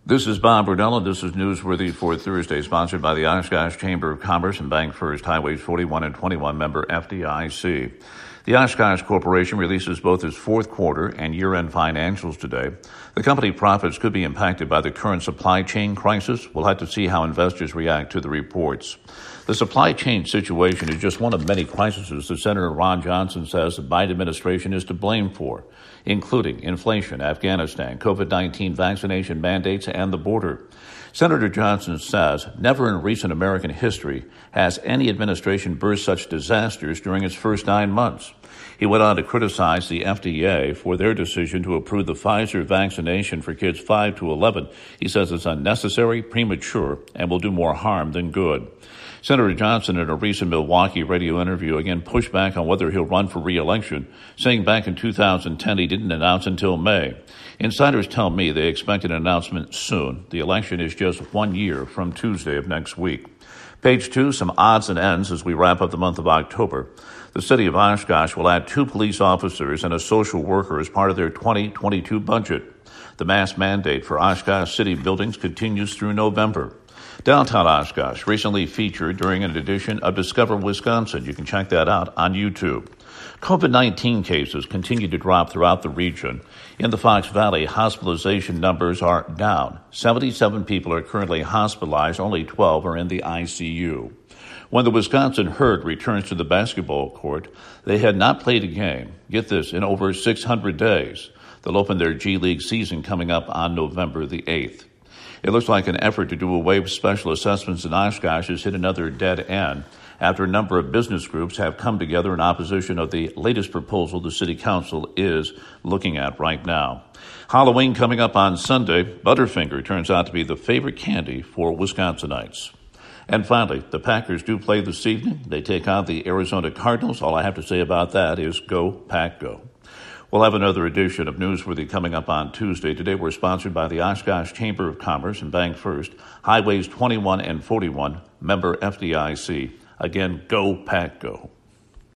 This is Bob Burdell, and this is Newsworthy for Thursday, sponsored by the Oshkosh Chamber of Commerce and Bank First Highways 41 and 21 member FDIC. The Oshkosh Corporation releases both its fourth quarter and year-end financials today. The company profits could be impacted by the current supply chain crisis. We'll have to see how investors react to the reports. The supply chain situation is just one of many crises that Senator Ron Johnson says the Biden administration is to blame for, including inflation, Afghanistan, COVID-19 vaccination mandates, and the border. Senator Johnson says never in recent American history has any administration birthed such disasters during its first 9 months. He went on to criticize the FDA for their decision to approve the Pfizer vaccination for kids 5 to 11. He says it's unnecessary, premature, and will do more harm than good. Senator Johnson, in a recent Milwaukee radio interview, again pushed back on whether he'll run for re-election, saying back in 2010 he didn't announce until May. Insiders tell me they expect an announcement soon. The election is just 1 year from Tuesday of next week. Page 2, some odds and ends as we wrap up the month of October. The city of Oshkosh will add 2 police officers and a social worker as part of their 2022 budget. The mask mandate for Oshkosh city buildings continues through November. Downtown Oshkosh recently featured during an edition of Discover Wisconsin. You can check that out on YouTube. COVID-19 cases continue to drop throughout the region. In the Fox Valley, hospitalization numbers are down. 77 people are currently hospitalized. Only 12 are in the ICU. When the Wisconsin Herd returns to the basketball court, they had not played a game, get this, in over 600 days. They'll open their G League season coming up on November the 8th. It looks like an effort to do away with special assessments in Oshkosh has hit another dead end after a number of business groups have come together in opposition of the latest proposal the City Council is looking at right now. Halloween coming up on Sunday, Butterfinger turns out to be the favorite candy for Wisconsinites. And finally, the Packers do play this evening. They take on the Arizona Cardinals. All I have to say about that is go, Pack, go. We'll have another edition of Newsworthy coming up on Tuesday. Today we're sponsored by the Oshkosh Chamber of Commerce and Bank First, Highways 21 and 41, member FDIC. Again, go, Pack, go.